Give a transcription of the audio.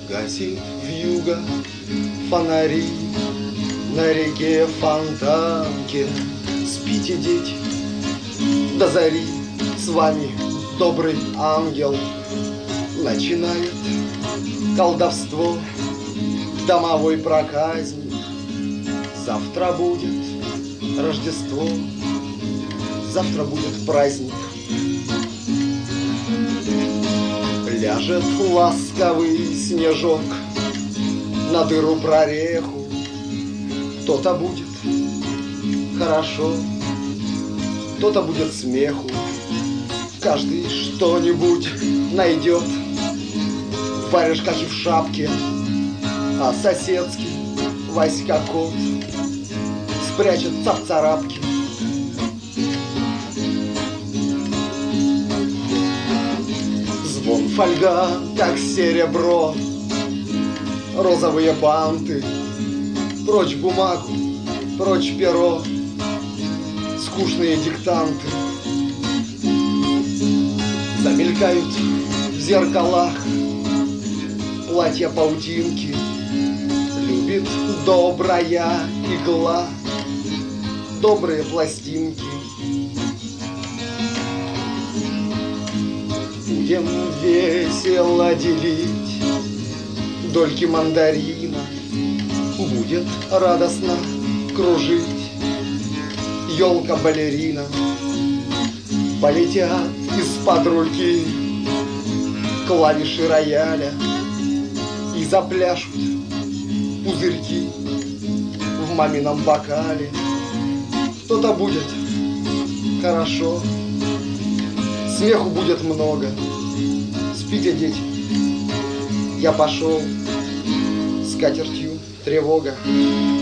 Гасит вьюга фонари на реке Фонтанке. Спите, дети, до зари, с вами добрый ангел. Начинает колдовство домовой проказник. Завтра будет Рождество, завтра будет праздник. Ляжет ласковый снежок на дыру прореху. То-то будет хорошо, то-то будет смеху. Каждый что-нибудь найдет в варежках и в шапке, а соседский Васька кот спрячется в царапке. Звон фольга, как серебро, розовые банты, прочь бумагу, прочь перо, скучные диктанты. Замелькают в зеркалах платья-паутинки. Любит добрая игла добрые пластинки. Будем весело делить дольки мандарина. Будет радостно кружить елка-балерина. Полетят из-под руки клавиши рояля и запляшут пузырьки в мамином бокале. То-то будет хорошо, смеху будет много. Спите, дети, я пошел, с катертью тревога.